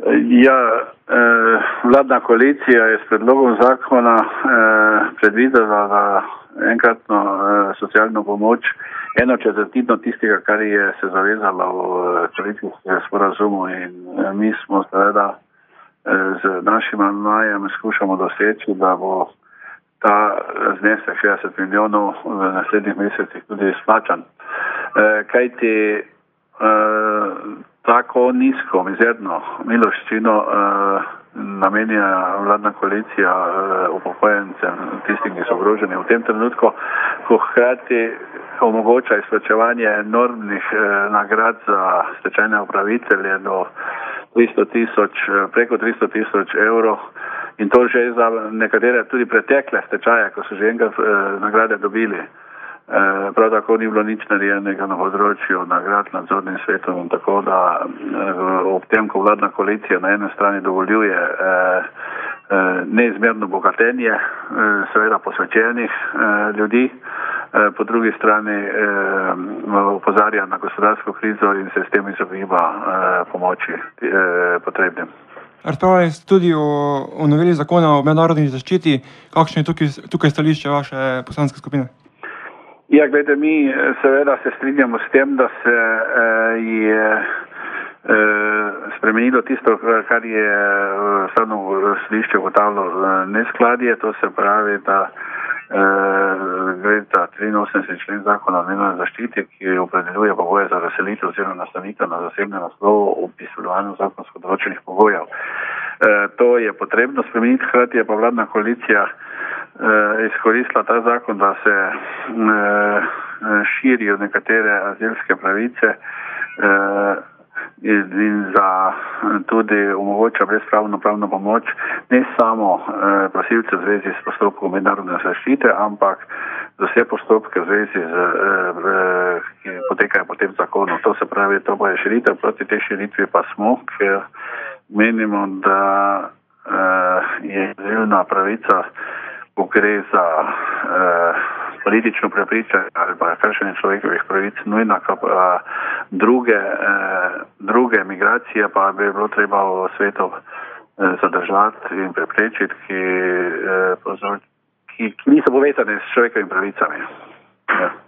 Vladna koalicija je s predlogom zakona predvidela da enkratno socialno pomoč 1/4 tistega, kar je se zavezala v koalicijskem sporazumu, in mi smo seveda z našim amandmajem skušamo doseči, da bo ta znesek 60 milijonov v naslednjih mesecih tudi izplačan. Kajti tako nizko, mizerno miloščino namenja vladna koalicija upokojencem, tistim, ki so ogroženi v tem trenutku, ko hkrati omogoča izplačevanje enormnih nagrad za stečajne upravitelje do 300 preko 300.000 evrov, in to že za nekatere tudi pretekle stečaje, ko so že enkrat nagrade dobili. Prav tako ni bilo nič narejenega na področju nagrad nadzornim svetom, in tako da ob tem, ko vladna koalicija na eni strani dovoljuje neizmerno bogatenje seveda posvečenih ljudi, po drugi strani opozarja na gospodarsko krizo in se s tem izogiba pomoči potrebnim. Razpravljali ste tudi o noveli zakona o mednarodni zaščiti. Kakšno je tukaj stališče vaše poslanske skupine? Ja, gledajte, mi seveda se strinjamo s tem, da se je spremenilo tisto, kar je Ustavno sodišče ugotavljalo neskladje, to se pravi, da gre za 83. člen zakona o mednarodni zaščiti, ki opredeljuje pogoje za razselitev oziroma nastanitev na zasebnem naslovu ob izpolnjevanju zakonsko določenih pogojev. To je potrebno spremeniti, hkrati je pa vladna koalicija izkoristila ta zakon, da se širijo nekatere azilske pravice in za tudi omogoča brezpravno pravno pomoč ne samo prosilce v zvezi s postopkom mednarodne zaščite, ampak za vse postopke v zvezi ki potekajo po tem zakonu. To se pravi, to pa je širitev, proti tej širitvi pa smo, ker menimo, da je azilna pravica, ko gre za politično prepričanje ali pa kršenje človekovih pravic nujna, druge migracije pa bi bilo treba v svetu zadržati in preprečiti, ki niso povezane s človekovimi pravicami. Ja.